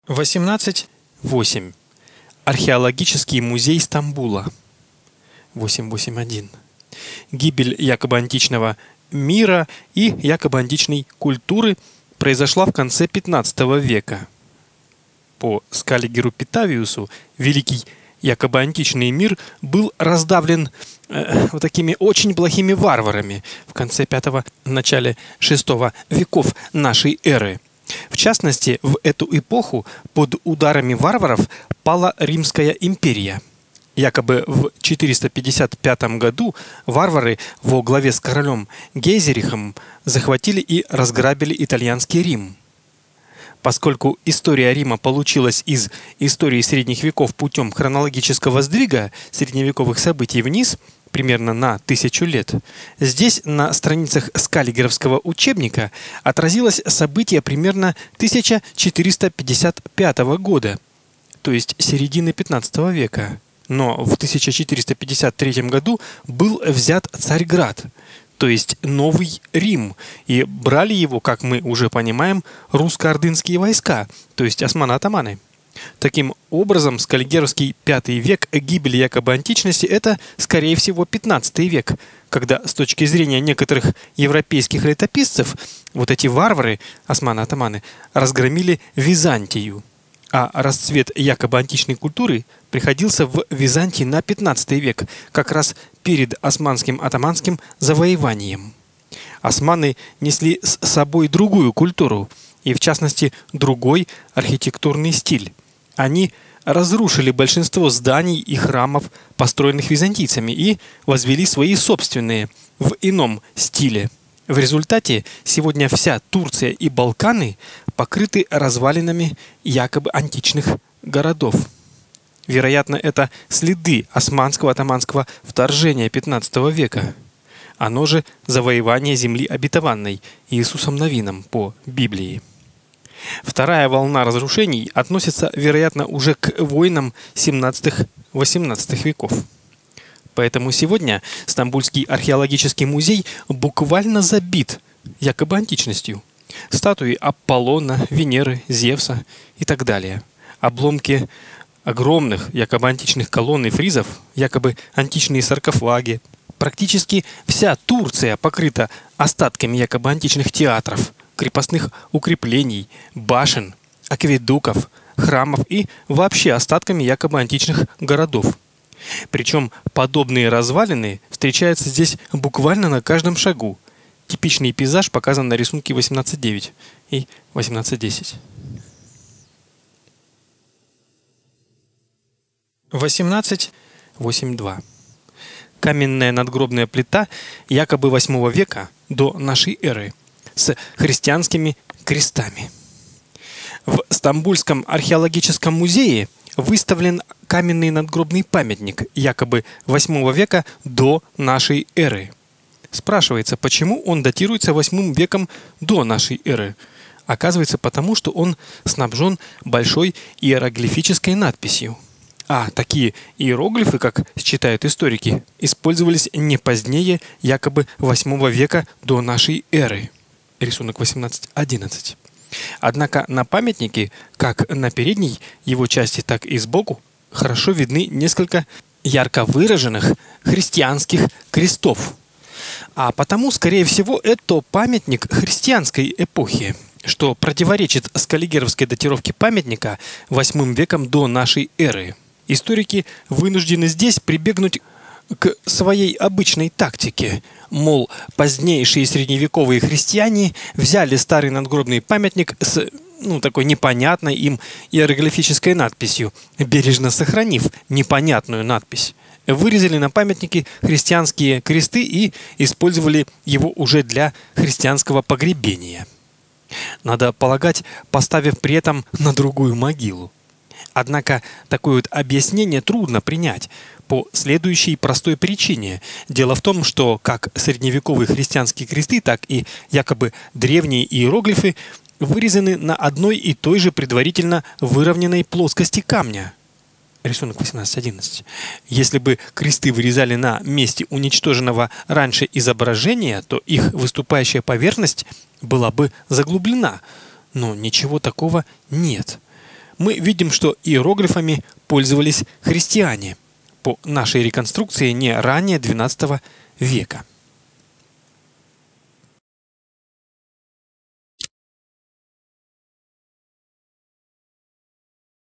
18.8. Археологический музей Стамбула. 8.8.1. Гибель якобы античного мира и якобы античной культуры произошла в конце 15 века. По Скаллигеру Питавиусу великий якобы античный мир был раздавлен вот такими очень плохими варварами в конце 5-го, начале 6 веков нашей эры. В частности, в эту эпоху под ударами варваров пала Римская империя. Якобы в 455 году варвары во главе с королем Гейзерихом захватили и разграбили итальянский Рим. Поскольку история Рима получилась из истории средних веков путем хронологического сдвига средневековых событий вниз, примерно на 1000 лет, здесь на страницах Скаллигеровского учебника отразилось событие примерно 1455 года, то есть середины 15 века. Но в 1453 году был взят Царьград, то есть Новый Рим, и брали его, как мы уже понимаем, русско-ордынские войска, то есть османы-атаманы. Таким образом, скаллигеровский V век гибели якобы античности – это, скорее всего, 15 век, когда с точки зрения некоторых европейских летописцев вот эти варвары, османы-атаманы, разгромили Византию. А расцвет якобы античной культуры приходился в Византии на 15 век, как раз перед османским атаманским завоеванием. Османы несли с собой другую культуру, и в частности другой архитектурный стиль. Они разрушили большинство зданий и храмов, построенных византийцами, и возвели свои собственные в ином стиле. В результате сегодня вся Турция и Балканы покрыты развалинами якобы античных городов. Вероятно, это следы османского атаманского вторжения 15 века. Оно же завоевание земли обетованной Иисусом Новином по Библии. Вторая волна разрушений относится, вероятно, уже к войнам 17-18 веков. Поэтому сегодня Стамбульский археологический музей буквально забит якобы античностью. Статуи Аполлона, Венеры, Зевса и так далее. Обломки огромных якобы античных колонн и фризов, якобы античные саркофаги. Практически вся Турция покрыта остатками якобы античных театров, крепостных укреплений, башен, акведуков, храмов и вообще остатками якобы античных городов. Причем подобные развалины встречаются здесь буквально на каждом шагу. Типичный пейзаж показан на рисунке 18.9 и 18.10. 18.8.2. Каменная надгробная плита якобы 8 века до нашей эры с христианскими крестами. В Стамбульском археологическом музее выставлен каменный надгробный памятник якобы 8 века до нашей эры. Спрашивается, почему он датируется 8 веком до нашей эры? Оказывается, потому что он снабжен большой иероглифической надписью. А такие иероглифы, как считают историки, использовались не позднее якобы 8 века до нашей эры. Рисунок 18.11. Однако на памятнике, как на передней его части, так и сбоку, хорошо видны несколько ярко выраженных христианских крестов. А потому, скорее всего, это памятник христианской эпохи, что противоречит скаллигеровской датировке памятника 8 веком до нашей эры. Историки вынуждены здесь прибегнуть к своей обычной тактике. Мол, позднейшие средневековые христиане взяли старый надгробный памятник с такой непонятной им иероглифической надписью, бережно сохранив непонятную надпись. Вырезали на памятнике христианские кресты и использовали его уже для христианского погребения. Надо полагать, поставив при этом на другую могилу. Однако такое вот объяснение трудно принять по следующей простой причине. Дело в том, что как средневековые христианские кресты, так и якобы древние иероглифы вырезаны на одной и той же предварительно выровненной плоскости камня. Рисунок 18.11. Если бы кресты вырезали на месте уничтоженного раньше изображения, то их выступающая поверхность была бы заглублена. Но ничего такого нет. мы видим, что иероглифами пользовались христиане по нашей реконструкции не ранее XII века.